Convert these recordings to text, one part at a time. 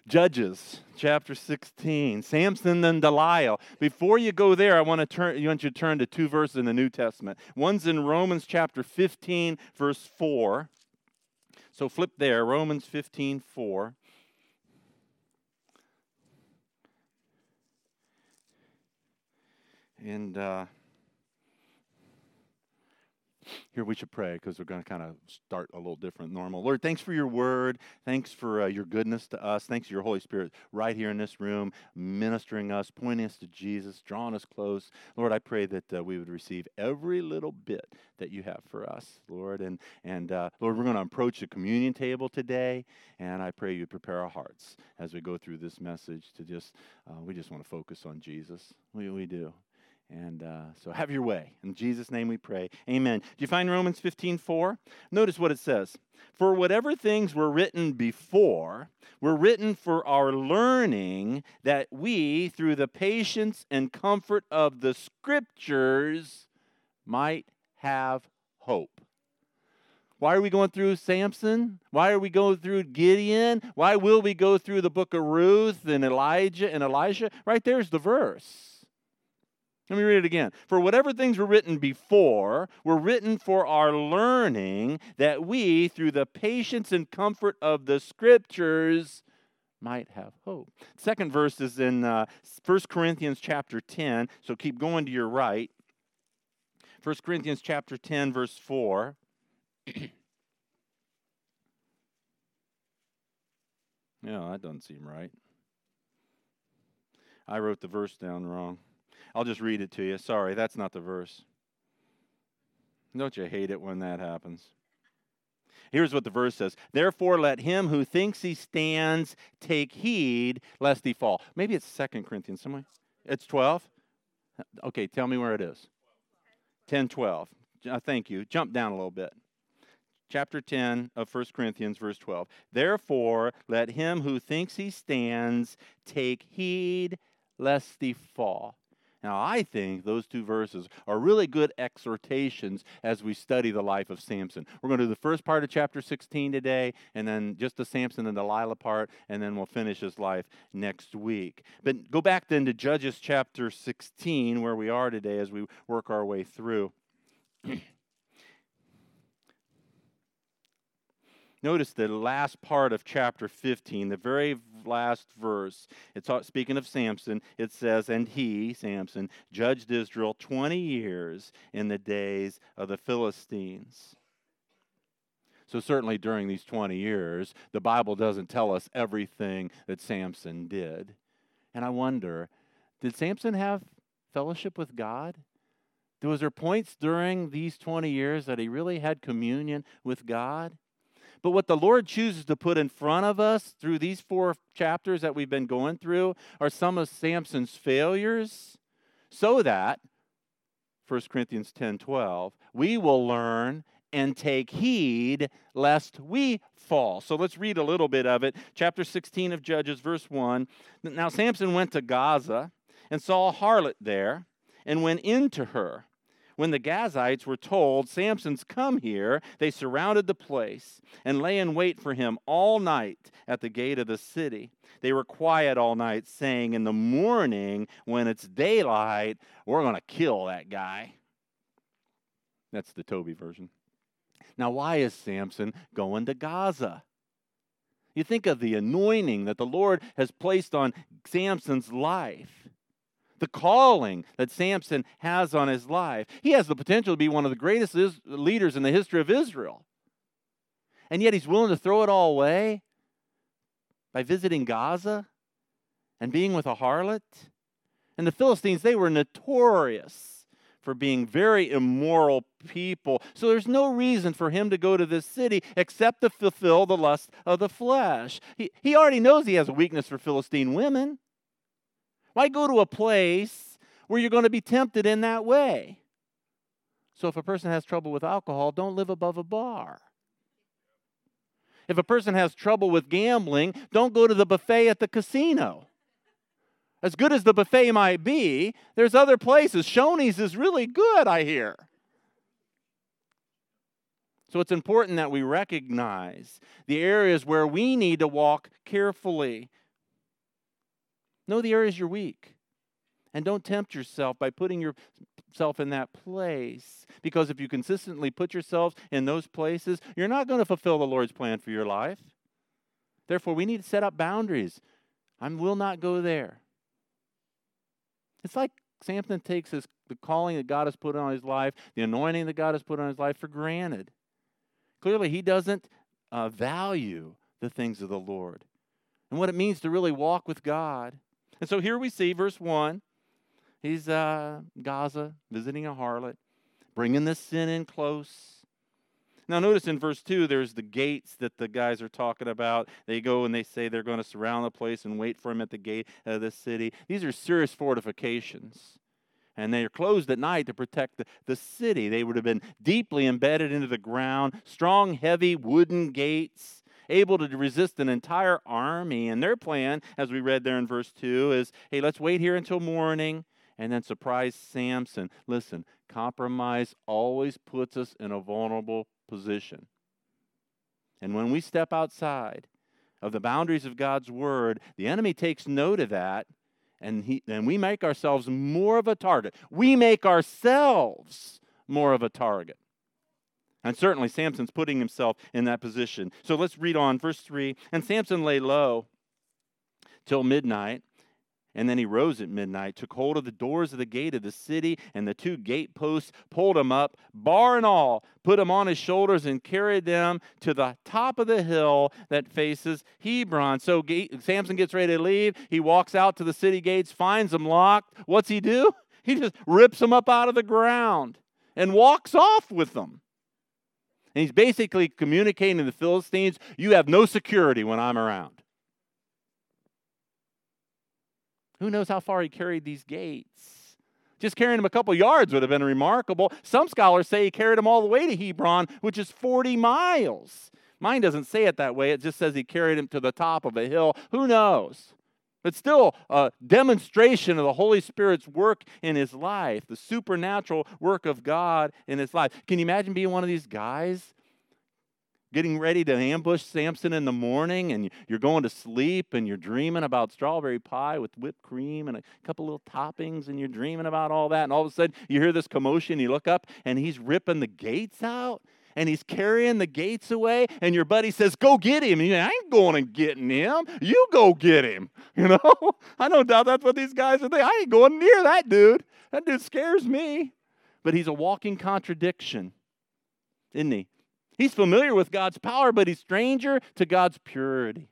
Judges chapter 16, Samson and Delilah. Before you go there, I want you to turn to two verses in the New Testament. One's in Romans chapter 15, verse 4. So flip there, Romans 15:4. And here we should pray because we're going to kind of start a little different than normal. Lord, thanks for your word. Thanks for your goodness to us. Thanks for your Holy Spirit right here in this room, ministering us, pointing us to Jesus, drawing us close. Lord, I pray that we would receive every little bit that you have for us, Lord. And Lord, we're going to approach the communion table today, and I pray you prepare our hearts as we go through this message to we just want to focus on Jesus. We do. And so have your way. In Jesus' name we pray. Amen. Do you find Romans 15:4? Notice what it says. For whatever things were written before were written for our learning, that we, through the patience and comfort of the Scriptures, might have hope. Why are we going through Samson? Why are we going through Gideon? Why will we go through the book of Ruth and Elijah and Elisha? Right there's the verse. Let me read it again. For whatever things were written before were written for our learning, that we, through the patience and comfort of the Scriptures, might have hope. Second verse is in 1 Corinthians chapter 10, so keep going to your right. 1 Corinthians chapter 10, verse 4. No, that doesn't seem right. I wrote the verse down wrong. I'll just read it to you. Sorry, that's not the verse. Don't you hate it when that happens? Here's what the verse says. Therefore, let him who thinks he stands take heed lest he fall. Maybe it's 2 Corinthians somewhere. It's 12? Okay, tell me where it is. 10:12. Thank you. Jump down a little bit. Chapter 10 of 1 Corinthians, verse 12. Therefore, let him who thinks he stands take heed lest he fall. Now, I think those two verses are really good exhortations as we study the life of Samson. We're going to do the first part of chapter 16 today, and then just the Samson and Delilah part, and then we'll finish his life next week. But go back then to Judges chapter 16, where we are today as we work our way through. Notice the last part of chapter 15, the very last verse. It's speaking of Samson. It says, and he, Samson, judged Israel 20 years in the days of the Philistines. So certainly during these 20 years, the Bible doesn't tell us everything that Samson did. And I wonder, did Samson have fellowship with God? Was there points during these 20 years that he really had communion with God? But what the Lord chooses to put in front of us through these 4 chapters that we've been going through are some of Samson's failures, so that, 1 Corinthians 10:12, we will learn and take heed lest we fall. So let's read a little bit of it. Chapter 16 of Judges, verse 1. Now Samson went to Gaza and saw a harlot there and went into her. When the Gazites were told, Samson's come here, they surrounded the place and lay in wait for him all night at the gate of the city. They were quiet all night, saying, in the morning, when it's daylight, we're going to kill that guy. That's the Toby version. Now, why is Samson going to Gaza? You think of the anointing that the Lord has placed on Samson's life. The calling that Samson has on his life. He has the potential to be one of the greatest leaders in the history of Israel. And yet he's willing to throw it all away by visiting Gaza and being with a harlot. And the Philistines, they were notorious for being very immoral people. So there's no reason for him to go to this city except to fulfill the lust of the flesh. He already knows he has a weakness for Philistine women. Why go to a place where you're going to be tempted in that way? So if a person has trouble with alcohol, don't live above a bar. If a person has trouble with gambling, don't go to the buffet at the casino. As good as the buffet might be, there's other places. Shoney's is really good, I hear. So it's important that we recognize the areas where we need to walk carefully. Know the areas you're weak. And don't tempt yourself by putting yourself in that place. Because if you consistently put yourself in those places, you're not going to fulfill the Lord's plan for your life. Therefore, we need to set up boundaries. I will not go there. It's like Samson takes the calling that God has put on his life, the anointing that God has put on his life for granted. Clearly, he doesn't value the things of the Lord and what it means to really walk with God. And so here we see verse 1. He's Gaza, visiting a harlot, bringing the sin in close. Now notice in verse 2, there's the gates that the guys are talking about. They go and they say they're going to surround the place and wait for him at the gate of the city. These are serious fortifications. And they are closed at night to protect the city. They would have been deeply embedded into the ground, strong, heavy wooden gates, able to resist an entire army. And their plan, as we read there in verse 2, is, hey, let's wait here until morning and then surprise Samson. Listen, compromise always puts us in a vulnerable position. And when we step outside of the boundaries of God's word, the enemy takes note of that, and we make ourselves more of a target. We make ourselves more of a target. And certainly Samson's putting himself in that position. So let's read on, verse 3. And Samson lay low till midnight. And then he rose at midnight, took hold of the doors of the gate of the city and the 2 gate posts, pulled them up, bar and all, put them on his shoulders and carried them to the top of the hill that faces Hebron. So Samson gets ready to leave. He walks out to the city gates, finds them locked. What's he do? He just rips them up out of the ground and walks off with them. And he's basically communicating to the Philistines, you have no security when I'm around. Who knows how far he carried these gates? Just carrying them a couple yards would have been remarkable. Some scholars say he carried them all the way to Hebron, which is 40 miles. Mine doesn't say it that way. It just says he carried him to the top of a hill. Who knows? But still, a demonstration of the Holy Spirit's work in his life, the supernatural work of God in his life. Can you imagine being one of these guys getting ready to ambush Samson in the morning, and you're going to sleep, and you're dreaming about strawberry pie with whipped cream and a couple little toppings, and you're dreaming about all that, and all of a sudden you hear this commotion, you look up, and he's ripping the gates out, and he's carrying the gates away, and your buddy says, go get him. And I ain't going and getting him. You go get him. You know? I don't doubt that's what these guys are thinking. I ain't going near that dude. That dude scares me. But he's a walking contradiction, isn't he? He's familiar with God's power, but he's stranger to God's purity.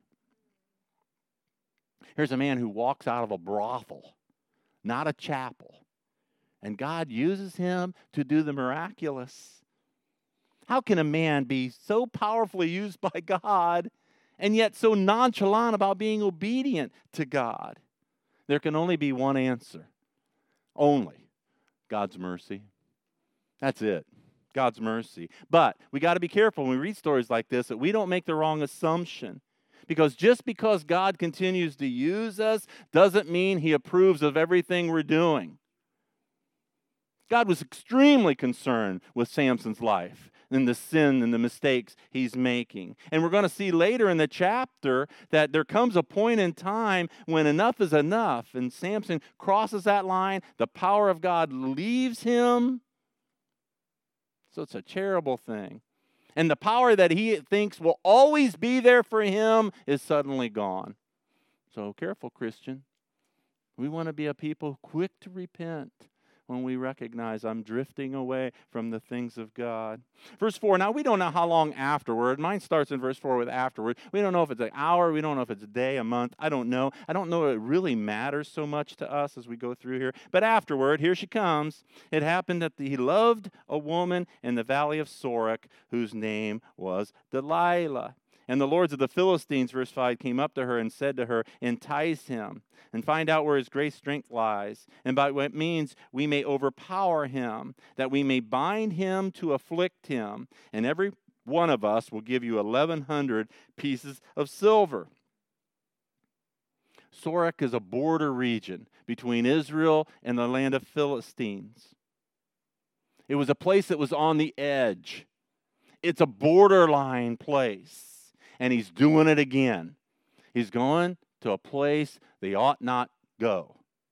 Here's a man who walks out of a brothel, not a chapel. And God uses him to do the miraculous. How can a man be so powerfully used by God and yet so nonchalant about being obedient to God? There can only be one answer. Only God's mercy. That's it. God's mercy. But we got to be careful when we read stories like this that we don't make the wrong assumption. Because just because God continues to use us doesn't mean he approves of everything we're doing. God was extremely concerned with Samson's life and the sin and the mistakes he's making. And we're going to see later in the chapter that there comes a point in time when enough is enough. And Samson crosses that line. The power of God leaves him. So it's a terrible thing. And the power that he thinks will always be there for him is suddenly gone. So careful, Christian. We want to be a people quick to repent when we recognize I'm drifting away from the things of God. Verse 4, now we don't know how long afterward. Mine starts in verse 4 with afterward. We don't know if it's an hour. We don't know if it's a day, a month. I don't know. I don't know if it really matters so much to us as we go through here. But afterward, here she comes. It happened that he loved a woman in the valley of Sorek whose name was Delilah. And the lords of the Philistines, verse 5, came up to her and said to her, entice him and find out where his great strength lies, and by what means we may overpower him, that we may bind him to afflict him. And every one of us will give you 1,100 pieces of silver. Sorek is a border region between Israel and the land of Philistines. It was a place that was on the edge. It's a borderline place. And he's doing it again. He's going to a place they ought not Go.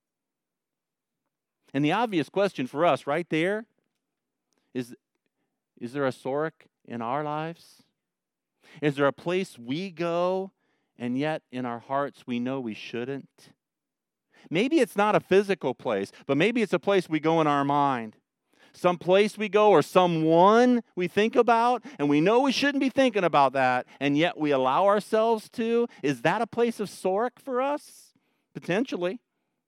And the obvious question for us right there is there a Sorek in our lives? Is there a place we go and yet in our hearts we know we shouldn't? Maybe it's not a physical place, but maybe it's a place we go in our mind. Some place we go or someone we think about, and we know we shouldn't be thinking about that, and yet we allow ourselves to. Is that a place of Sorek for us? Potentially.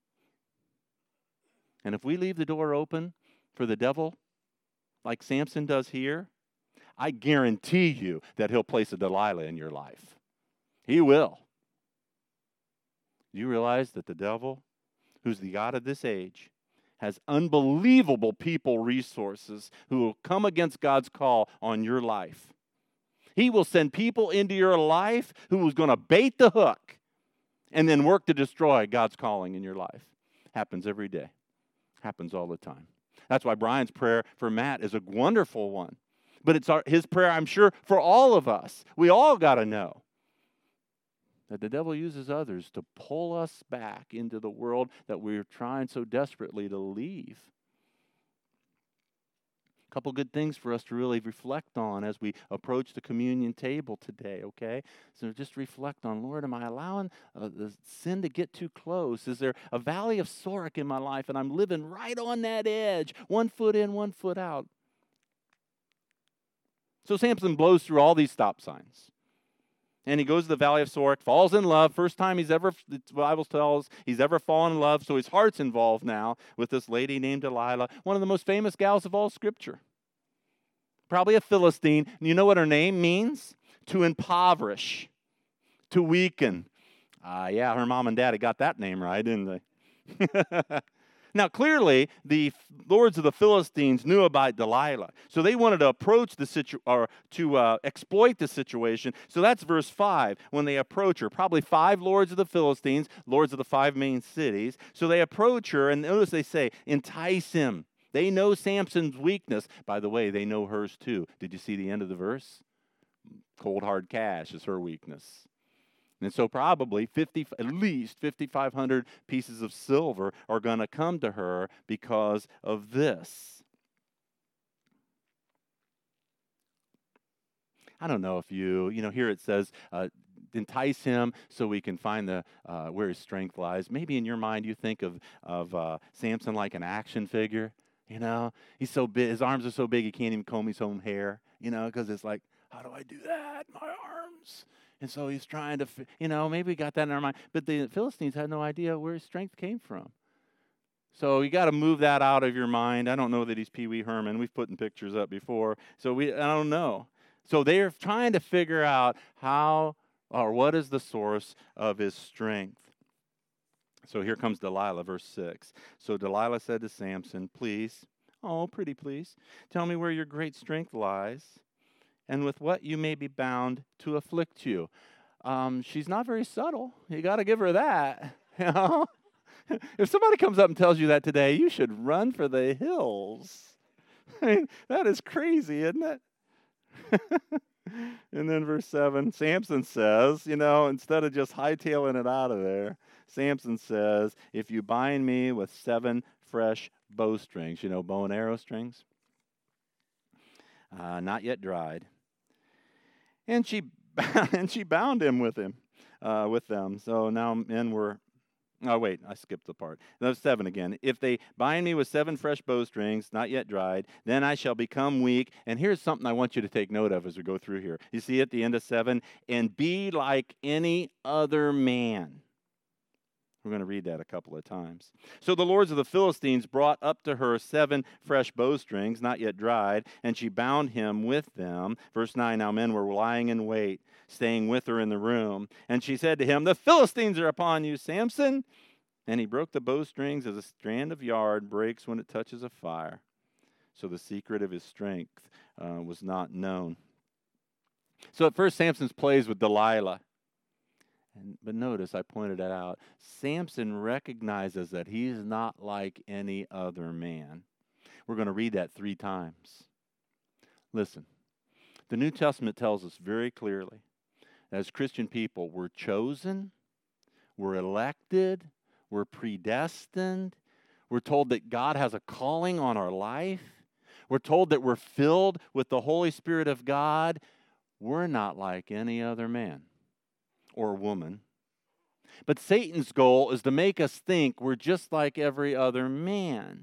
And if we leave the door open for the devil, like Samson does here, I guarantee you that he'll place a Delilah in your life. He will. Do you realize that the devil, who's the god of this age, has unbelievable people resources who will come against God's call on your life? He will send people into your life who is going to bait the hook and then work to destroy God's calling in your life. Happens every day. Happens all the time. That's why Brian's prayer for Matt is a wonderful one. But it's his prayer, I'm sure, for all of us. We all got to know that the devil uses others to pull us back into the world that we're trying so desperately to leave. A couple good things for us to really reflect on as we approach the communion table today, okay? So just reflect on, Lord, am I allowing the sin to get too close? Is there a valley of Sorek in my life and I'm living right on that edge, 1 foot in, 1 foot out? So Samson blows through all these stop signs. And he goes to the valley of Sorek, falls in love. First time the Bible tells he's ever fallen in love. So his heart's involved now with this lady named Delilah, one of the most famous gals of all Scripture. Probably a Philistine. And you know what her name means? To impoverish, to weaken. Yeah, her mom and daddy got that name right, didn't they? Now, clearly, the lords of the Philistines knew about Delilah, so they wanted to approach exploit the situation. So that's verse 5. When they approach her, probably 5 lords of the Philistines, lords of the 5 main cities. So they approach her, and notice they say, entice him. They know Samson's weakness. By the way, they know hers too. Did you see the end of the verse? Cold hard cash is her weakness. And so probably at least 5,500 pieces of silver are going to come to her because of this. I don't know if here it says, entice him so we can find where his strength lies. Maybe in your mind you think of Samson like an action figure. He's so big, his arms are so big he can't even comb his own hair, because it's like, how do I do that? My arms. And so he's trying to, maybe we got that in our mind. But the Philistines had no idea where his strength came from. So you got to move that out of your mind. I don't know that he's Pee Wee Herman. We've put in pictures up before. So I don't know. So they're trying to figure out what is the source of his strength. So here comes Delilah, verse 6. So Delilah said to Samson, please, pretty please, tell me where your great strength lies, and with what you may be bound to afflict you. She's not very subtle. You got to give her that. If somebody comes up and tells you that today, you should run for the hills. That is crazy, isn't it? And then verse 7, Samson says, instead of just hightailing it out of there, Samson says, if you bind me with 7 fresh bowstrings, bow and arrow strings, not yet dried. And she bound him with them. So now men were. Oh wait, I skipped the part. That's 7 again. If they bind me with 7 fresh bowstrings, not yet dried, then I shall become weak. And here's something I want you to take note of as we go through here. You see at the end of 7, and be like any other man. We're going to read that a couple of times. So the lords of the Philistines brought up to her 7 fresh bowstrings, not yet dried, and she bound him with them. Verse 9, now men were lying in wait, staying with her in the room. And she said to him, the Philistines are upon you, Samson. And he broke the bowstrings as a strand of yard breaks when it touches a fire. So the secret of his strength was not known. So at first Samson plays with Delilah. But notice, I pointed that out. Samson recognizes that he's not like any other man. We're going to read that 3 times. Listen, the New Testament tells us very clearly, as Christian people, we're chosen, we're elected, We're predestined. We're told that God has a calling on our life. We're told that we're filled with the Holy Spirit of God. We're not like any other man or woman. But Satan's goal is to make us think we're just like every other man.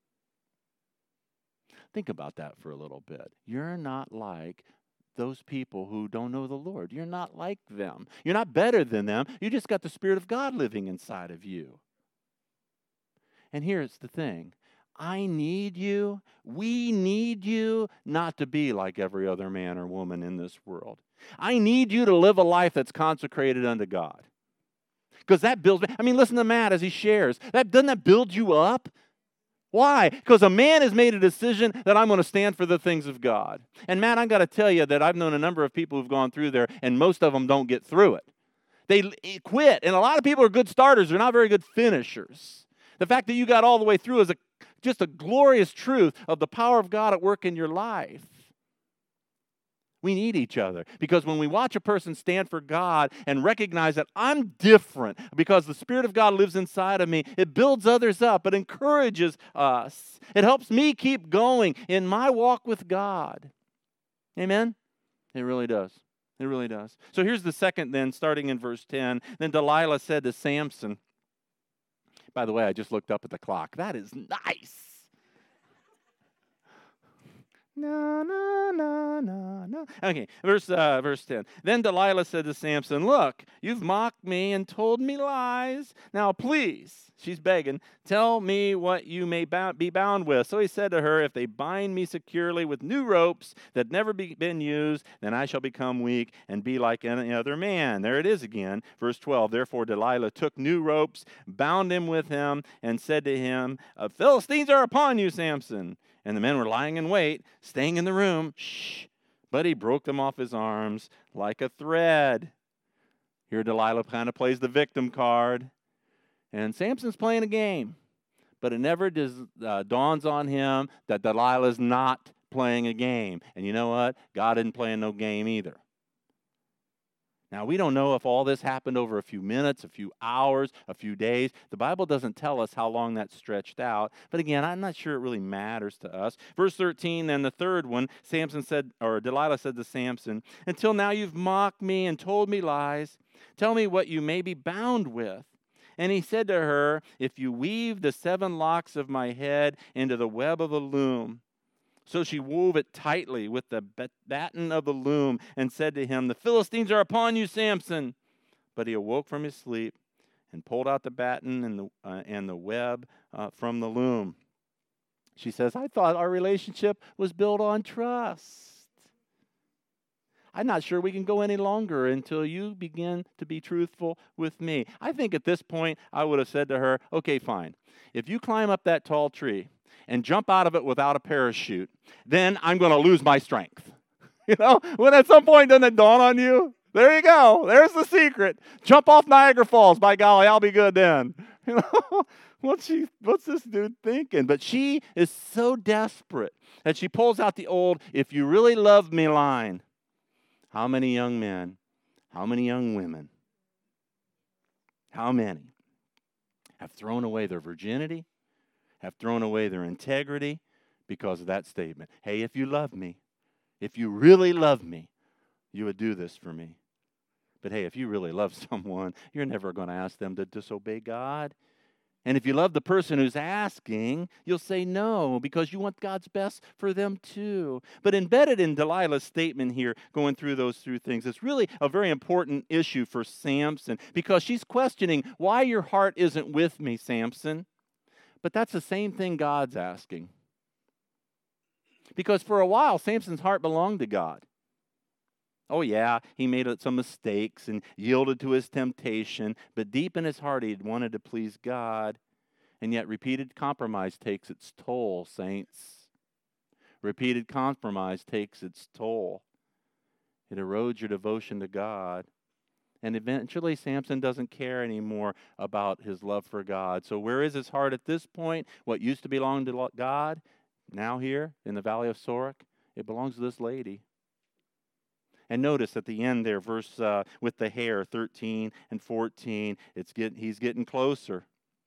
Think about that for a little bit. You're not like those people who don't know the Lord. You're not like them. You're not better than them. You just got the Spirit of God living inside of you. And here's the thing. I need you. We need you not to be like every other man or woman in this world. I need you to live a life that's consecrated unto God. Because that builds me. I mean, listen to Matt as he shares. Doesn't that build you up? Why? Because a man has made a decision that I'm going to stand for the things of God. And Matt, I've got to tell you that I've known a number of people who've gone through there, and most of them don't get through it. They quit. And a lot of people are good starters. They're not very good finishers. The fact that you got all the way through is just a glorious truth of the power of God at work in your life. We need each other because when we watch a person stand for God and recognize that I'm different because the Spirit of God lives inside of me, it builds others up. It encourages us. It helps me keep going in my walk with God. Amen? It really does. It really does. So here's the second then, starting in verse 10. Then Delilah said to Samson, by the way, I just looked up at the clock. That is nice. No, no, no, no, no. Okay, verse 10. Then Delilah said to Samson, look, you've mocked me and told me lies. Now, please, she's begging, tell me what you may be bound with. So he said to her, if they bind me securely with new ropes that never been used, then I shall become weak and be like any other man. There it is again. Verse 12, therefore Delilah took new ropes, bound him with them, and said to him, Philistines are upon you, Samson. And the men were lying in wait, staying in the room. Shh. But he broke them off his arms like a thread. Here Delilah kind of plays the victim card. And Samson's playing a game. But it never dawns on him that Delilah's not playing a game. And you know what? God isn't playing no game either. Now, we don't know if all this happened over a few minutes, a few hours, a few days. The Bible doesn't tell us how long that stretched out. But again, I'm not sure it really matters to us. Verse 13, then the third one, Delilah said to Samson, until now you've mocked me and told me lies. Tell me what you may be bound with. And he said to her, if you weave the 7 locks of my head into the web of a loom. So she wove it tightly with the batten of the loom and said to him, the Philistines are upon you, Samson. But he awoke from his sleep and pulled out the batten and the web from the loom. She says, I thought our relationship was built on trust. I'm not sure we can go any longer until you begin to be truthful with me. I think at this point I would have said to her, okay, fine. If you climb up that tall tree and jump out of it without a parachute, then I'm going to lose my strength. You know, when at some point doesn't it dawn on you? There you go. There's the secret. Jump off Niagara Falls. By golly, I'll be good then. You know, what's this dude thinking? But she is so desperate that she pulls out the old, if you really love me line. How many young men, how many young women, how many have thrown away their virginity, have thrown away their integrity because of that statement? Hey, if you love me, if you really love me, you would do this for me. But hey, if you really love someone, you're never going to ask them to disobey God. And if you love the person who's asking, you'll say no because you want God's best for them too. But embedded in Delilah's statement here, going through those things, it's really a very important issue for Samson because she's questioning why your heart isn't with me, Samson. But that's the same thing God's asking. Because for a while, Samson's heart belonged to God. Oh yeah, he made some mistakes and yielded to his temptation, but deep in his heart he wanted to please God. And yet repeated compromise takes its toll, saints. Repeated compromise takes its toll. It erodes your devotion to God. And eventually Samson doesn't care anymore about his love for God. So where is his heart at this point? What used to belong to God, now here in the valley of Sorek, it belongs to this lady. And notice at the end there, verse with the hair, 13 and 14, he's getting closer.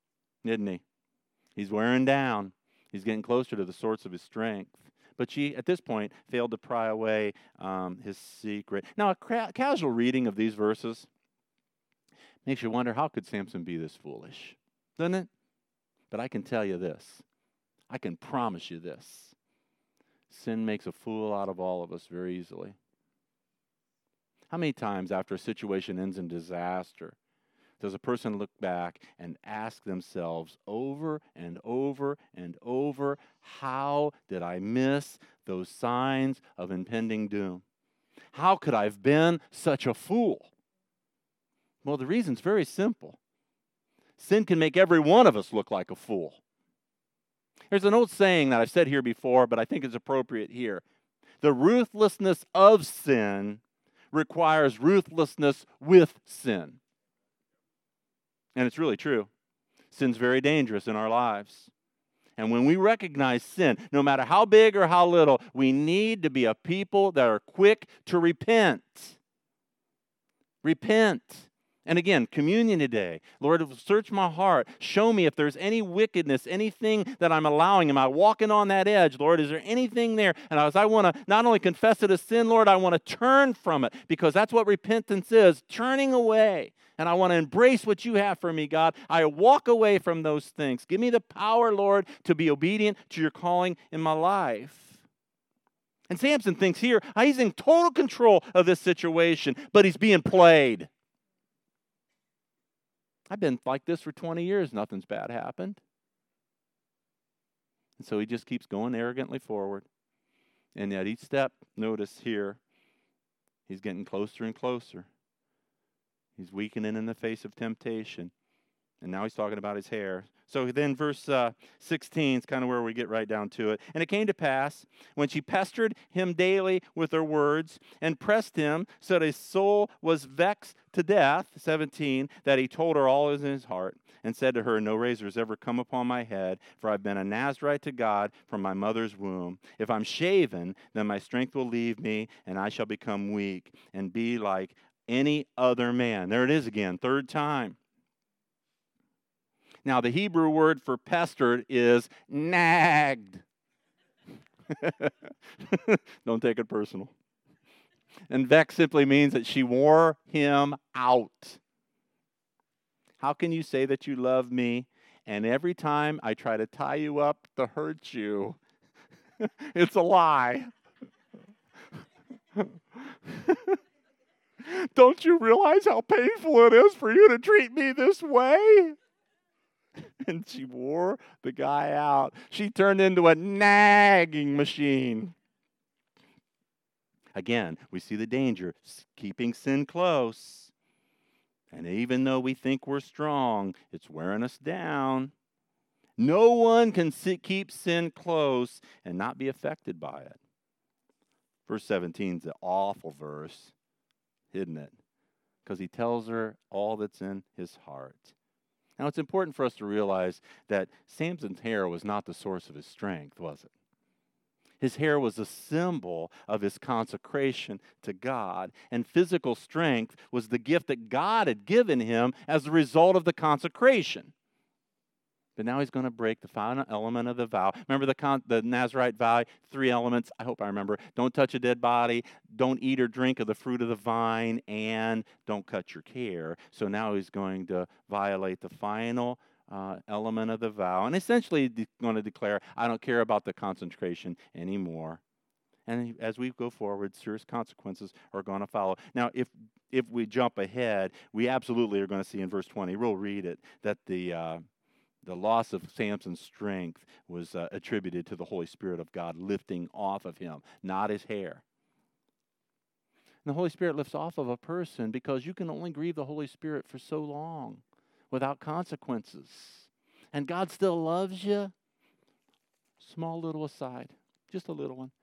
isn't he? He's wearing down. He's getting closer to the source of his strength. But she, at this point, failed to pry away his secret. Now, a casual reading of these verses makes you wonder, how could Samson be this foolish? Doesn't it? But I can tell you this. I can promise you this. Sin makes a fool out of all of us very easily. How many times after a situation ends in disaster does a person look back and ask themselves over and over and over, how did I miss those signs of impending doom? How could I have been such a fool? Well, the reason's very simple. Sin can make every one of us look like a fool. There's an old saying that I've said here before, but I think it's appropriate here. The ruthlessness of sin requires ruthlessness with sin. And it's really true. Sin's very dangerous in our lives. And when we recognize sin, no matter how big or how little, we need to be a people that are quick to repent. Repent. And again, communion today. Lord, search my heart. Show me if there's any wickedness, anything that I'm allowing. Am I walking on that edge? Lord, is there anything there? And as I want to not only confess it as sin, Lord, I want to turn from it, because that's what repentance is, turning away. And I want to embrace what you have for me, God. I walk away from those things. Give me the power, Lord, to be obedient to your calling in my life. And Samson thinks here, he's in total control of this situation, but he's being played. I've been like this for 20 years. Nothing's bad happened. And so he just keeps going arrogantly forward. And at each step, notice here, he's getting closer and closer. He's weakening in the face of temptation. And now he's talking about his hair. So then verse 16 is kind of where we get right down to it. And it came to pass, when she pestered him daily with her words, and pressed him so that his soul was vexed to death, 17, that he told her all in his heart, and said to her, no razor has ever come upon my head, for I've been a Nazarite to God from my mother's womb. If I'm shaven, then my strength will leave me, and I shall become weak, and be like any other man. There it is again, third time. Now, the Hebrew word for pestered is nagged. Don't take it personal. And vex simply means that she wore him out. How can you say that you love me, and every time I try to tie you up to hurt you, it's a lie? Don't you realize how painful it is for you to treat me this way? And she wore the guy out. She turned into a nagging machine. Again, we see the danger, keeping sin close. And even though we think we're strong, it's wearing us down. No one can keep sin close and not be affected by it. Verse 17 is an awful verse, isn't it? Because he tells her all that's in his heart. Now, it's important for us to realize that Samson's hair was not the source of his strength, was it? His hair was a symbol of his consecration to God, and physical strength was the gift that God had given him as a result of the consecration. But now he's going to break the final element of the vow. Remember the Nazarite vow, 3 elements. I hope I remember. Don't touch a dead body. Don't eat or drink of the fruit of the vine. And don't cut your hair. So now he's going to violate the final element of the vow. And essentially going to declare, I don't care about the consecration anymore. And as we go forward, serious consequences are going to follow. Now, if we jump ahead, we absolutely are going to see in verse 20, we'll read it, that the loss of Samson's strength was attributed to the Holy Spirit of God lifting off of him, not his hair. And the Holy Spirit lifts off of a person because you can only grieve the Holy Spirit for so long without consequences. And God still loves you. Small little aside, just a little one.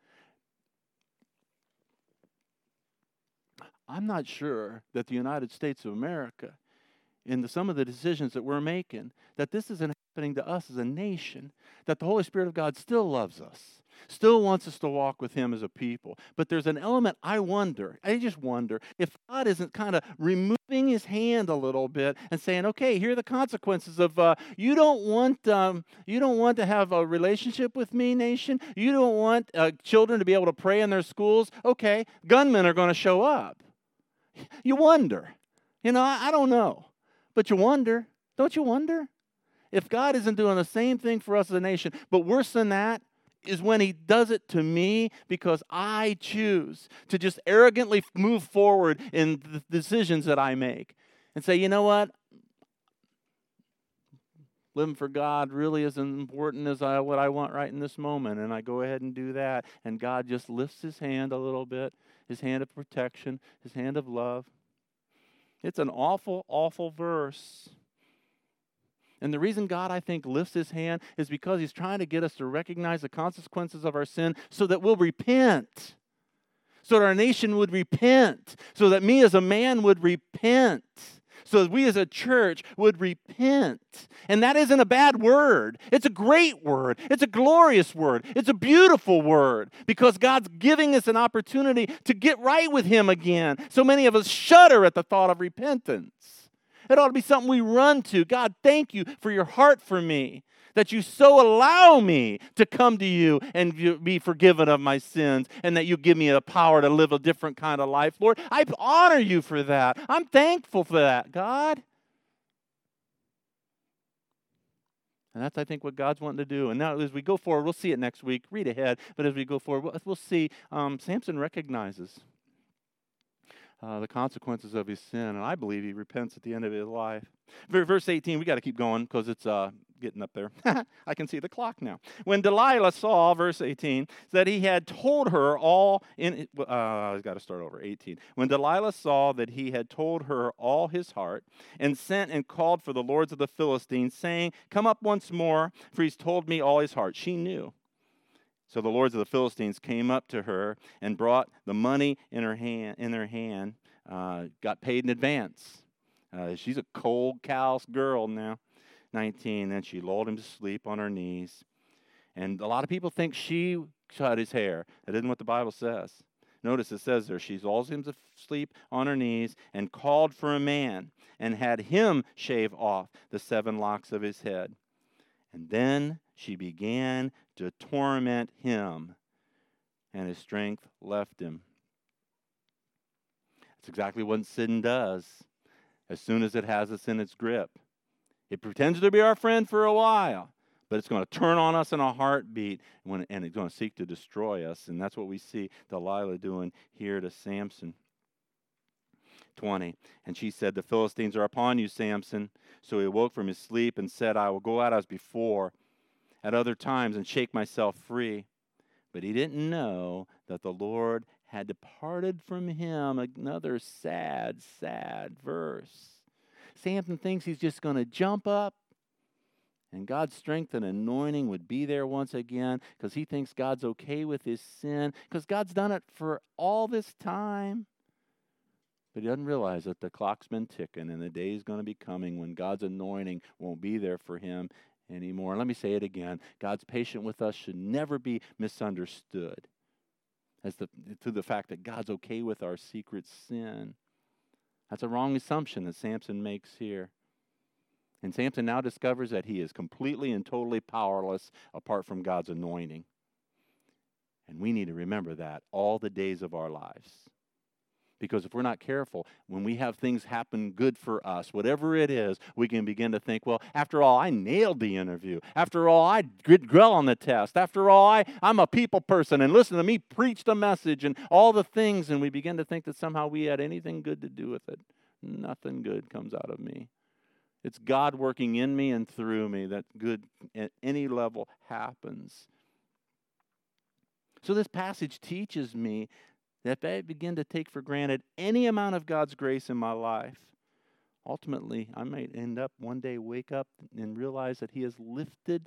I'm not sure that the United States of America in some of the decisions that we're making, that this isn't happening to us as a nation, that the Holy Spirit of God still loves us, still wants us to walk with Him as a people. But there's an element I just wonder, if God isn't kind of removing His hand a little bit and saying, okay, here are the consequences of you don't want to have a relationship with me, nation. You don't want children to be able to pray in their schools. Okay, gunmen are going to show up. You wonder. I don't know. But you wonder. Don't you wonder? If God isn't doing the same thing for us as a nation, but worse than that is when He does it to me because I choose to just arrogantly move forward in the decisions that I make and say, you know what? Living for God really isn't important as what I want right in this moment. And I go ahead and do that. And God just lifts His hand a little bit, His hand of protection, His hand of love. It's an awful, awful verse. And the reason God, I think, lifts His hand is because He's trying to get us to recognize the consequences of our sin so that we'll repent. So that our nation would repent. So that me as a man would repent. So that we as a church would repent. And that isn't a bad word. It's a great word. It's a glorious word. It's a beautiful word. Because God's giving us an opportunity to get right with Him again. So many of us shudder at the thought of repentance. It ought to be something we run to. God, thank you for your heart for me, that you so allow me to come to you and be forgiven of my sins, and that you give me the power to live a different kind of life. Lord, I honor you for that. I'm thankful for that, God. And that's, I think, what God's wanting to do. And now as we go forward, we'll see it next week. Read ahead. But as we go forward, we'll see Samson recognizes the consequences of his sin, and I believe he repents at the end of his life. Verse 18, we got to keep going because it's getting up there. I can see the clock now. When Delilah saw, verse 18, that he had told her all I've got to start over, 18. When Delilah saw that he had told her all his heart, and sent and called for the lords of the Philistines, saying, come up once more, for he's told me all his heart. She knew. So the lords of the Philistines came up to her and brought the money in their hand, got paid in advance. She's a cold, callous girl now, 19. Then she lulled him to sleep on her knees. And a lot of people think she cut his hair. That isn't what the Bible says. Notice it says there, she lulls him to sleep on her knees and called for a man and had him shave off the 7 locks of his head. And then she began to torment him, and his strength left him. That's exactly what sin does as soon as it has us in its grip. It pretends to be our friend for a while, but it's going to turn on us in a heartbeat, and it's going to seek to destroy us. And that's what we see Delilah doing here to Samson. 20. And she said, the Philistines are upon you, Samson. So he awoke from his sleep and said, I will go out as before at other times and shake myself free. But he didn't know that the Lord had departed from him. Another sad, sad verse. Samson thinks he's just going to jump up and God's strength and anointing would be there once again because he thinks God's okay with his sin because God's done it for all this time. But he doesn't realize that the clock's been ticking and the day is going to be coming when God's anointing won't be there for him anymore. Let me say it again. God's patience with us should never be misunderstood to the fact that God's okay with our secret sin. That's a wrong assumption that Samson makes here. And Samson now discovers that he is completely and totally powerless apart from God's anointing. And we need to remember that all the days of our lives. Because if we're not careful, when we have things happen good for us, whatever it is, we can begin to think, well, after all, I nailed the interview. After all, I did well on the test. After all, I'm a people person, and listen to me preach the message and all the things, and we begin to think that somehow we had anything good to do with it. Nothing good comes out of me. It's God working in me and through me that good at any level happens. So this passage teaches me that if I begin to take for granted any amount of God's grace in my life, ultimately I might end up one day, wake up and realize that he has lifted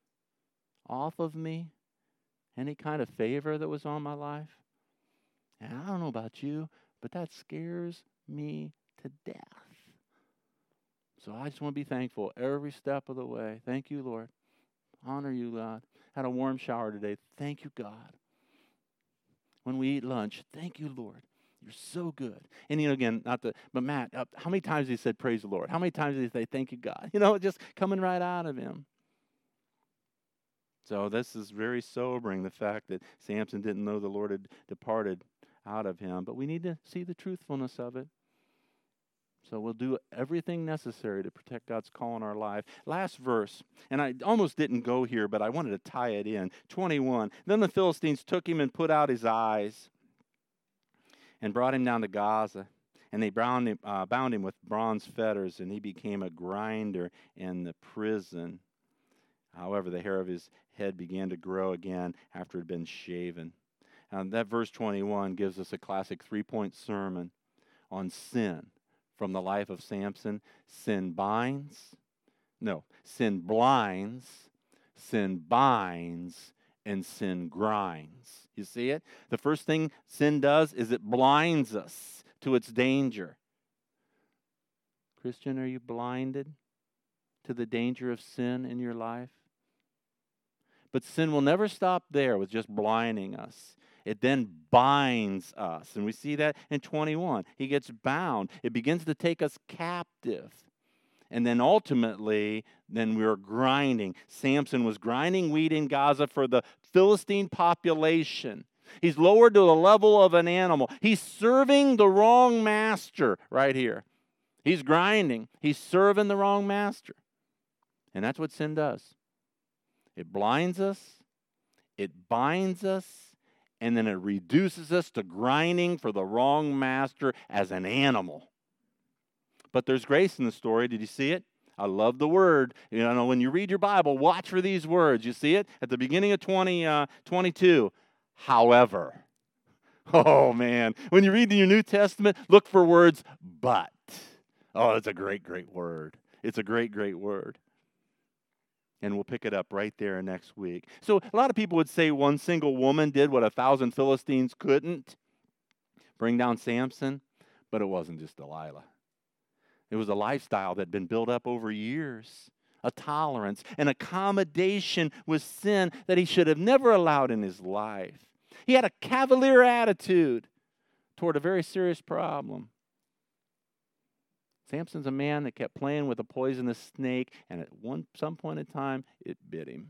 off of me any kind of favor that was on my life. And I don't know about you, but that scares me to death. So I just want to be thankful every step of the way. Thank you, Lord. Honor you, God. Had a warm shower today. Thank you, God. When we eat lunch, thank you, Lord. You're so good. And, again, but Matt, how many times he said, praise the Lord? How many times did he say, thank you, God? Just coming right out of him. So this is very sobering, the fact that Samson didn't know the Lord had departed out of him. But we need to see the truthfulness of it. So we'll do everything necessary to protect God's call in our life. Last verse, and I almost didn't go here, but I wanted to tie it in. 21. Then the Philistines took him and put out his eyes and brought him down to Gaza. And they bound him with bronze fetters, and he became a grinder in the prison. However, the hair of his head began to grow again after it had been shaven. And that verse 21 gives us a classic three-point sermon on sin. From the life of Samson, sin blinds, sin binds, and sin grinds. You see it? The first thing sin does is it blinds us to its danger. Christian, are you blinded to the danger of sin in your life? But sin will never stop there with just blinding us. It then binds us. And we see that in 21. He gets bound. It begins to take us captive. And then ultimately, we're grinding. Samson was grinding wheat in Gaza for the Philistine population. He's lowered to the level of an animal. He's serving the wrong master right here. He's grinding. He's serving the wrong master. And that's what sin does. It blinds us. It binds us. And then it reduces us to grinding for the wrong master as an animal. But there's grace in the story. Did you see it? I love the word. When you read your Bible, watch for these words. You see it? At the beginning of 22. However. Oh, man. When you read your New Testament, look for words, but. Oh, it's a great, great word. It's a great, great word. And we'll pick it up right there next week. So a lot of people would say one single woman did what 1,000 Philistines couldn't. Bring down Samson. But it wasn't just Delilah. It was a lifestyle that had been built up over years. A tolerance, an accommodation with sin that he should have never allowed in his life. He had a cavalier attitude toward a very serious problem. Samson's a man that kept playing with a poisonous snake, and at some point in time, it bit him.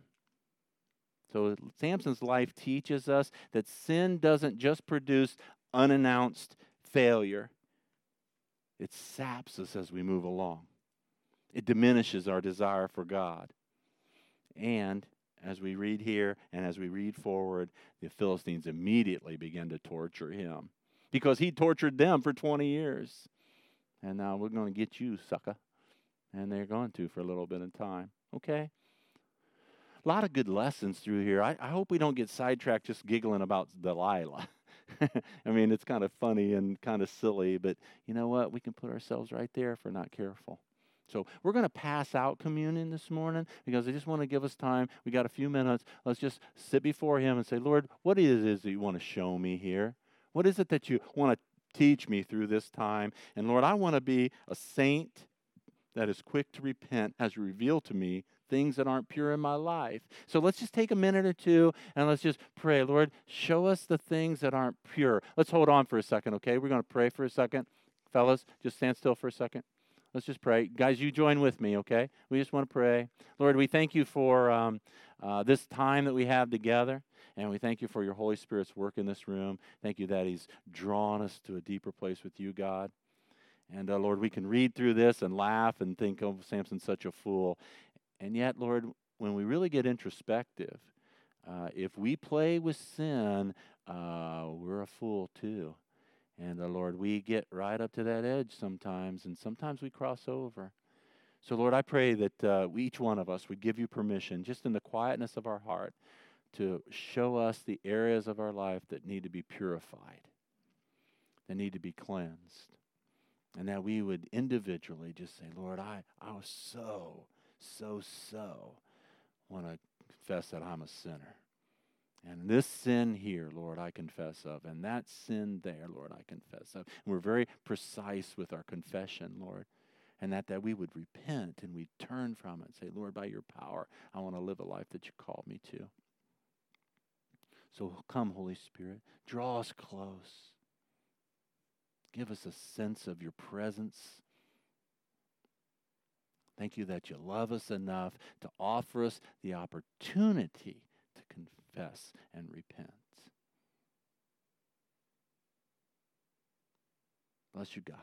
So Samson's life teaches us that sin doesn't just produce unannounced failure. It saps us as we move along. It diminishes our desire for God. And as we read here and as we read forward, the Philistines immediately began to torture him because he tortured them for 20 years. And now we're going to get you, sucker. And they're going to for a little bit of time. Okay? A lot of good lessons through here. I hope we don't get sidetracked just giggling about Delilah. I mean, it's kind of funny and kind of silly, but you know what? We can put ourselves right there if we're not careful. So we're going to pass out communion this morning because I just want to give us time. We got a few minutes. Let's just sit before him and say, Lord, what is it that you want to show me here? What is it that you want to teach me through this time? And Lord, I want to be a saint that is quick to repent as you reveal to me things that aren't pure in my life. So let's just take a minute or two and let's just pray. Lord, show us the things that aren't pure. Let's hold on for a second, okay? We're going to pray for a second. Fellas, just stand still for a second. Let's just pray. Guys, you join with me, okay? We just want to pray. Lord, we thank you for this time that we have together. And we thank you for your Holy Spirit's work in this room. Thank you that he's drawn us to a deeper place with you, God. And Lord, we can read through this and laugh and think, oh, Samson's such a fool. And yet, Lord, when we really get introspective, if we play with sin, we're a fool too. And Lord, we get right up to that edge sometimes, and sometimes we cross over. So, Lord, I pray that each one of us would give you permission, just in the quietness of our heart, to show us the areas of our life that need to be purified, that need to be cleansed. And that we would individually just say, Lord, I was so want to confess that I'm a sinner. And this sin here, Lord, I confess of. And that sin there, Lord, I confess of. And we're very precise with our confession, Lord. And that we would repent and we'd turn from it and say, Lord, by your power, I want to live a life that you called me to. So come, Holy Spirit, draw us close. Give us a sense of your presence. Thank you that you love us enough to offer us the opportunity to confess and repent. Bless you, God.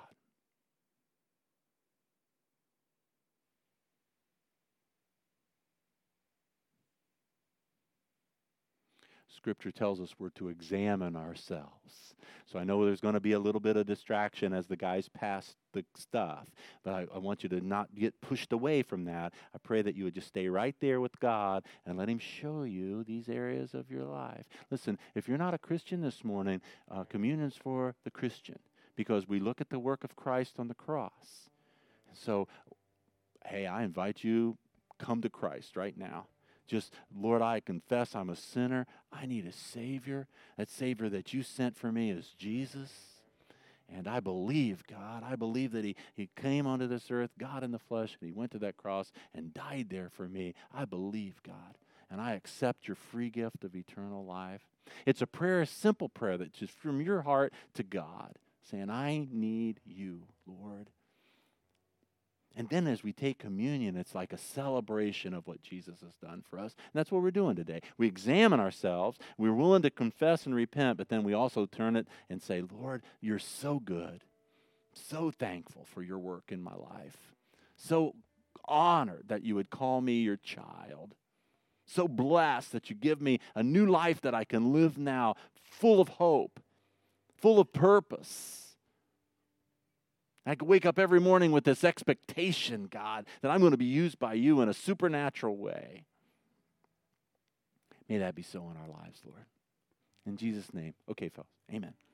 Scripture tells us we're to examine ourselves. So I know there's going to be a little bit of distraction as the guys pass the stuff, but I want you to not get pushed away from that. I pray that you would just stay right there with God and let him show you these areas of your life. Listen, if you're not a Christian this morning, communion's for the Christian, because we look at the work of Christ on the cross. So, hey, I invite you, come to Christ right now. Just, Lord, I confess I'm a sinner. I need a Savior. That Savior that you sent for me is Jesus. And I believe, God, I believe that he came onto this earth, God in the flesh, and he went to that cross and died there for me. I believe, God. And I accept your free gift of eternal life. It's a prayer, a simple prayer that's just from your heart to God, saying, I need you, Lord. And then as we take communion, it's like a celebration of what Jesus has done for us. And that's what we're doing today. We examine ourselves. We're willing to confess and repent, but then we also turn it and say, Lord, you're so good. So thankful for your work in my life. So honored that you would call me your child. So blessed that you give me a new life that I can live now, full of hope, full of purpose. I could wake up every morning with this expectation, God, that I'm going to be used by you in a supernatural way. May that be so in our lives, Lord. In Jesus' name. Okay, folks. Amen.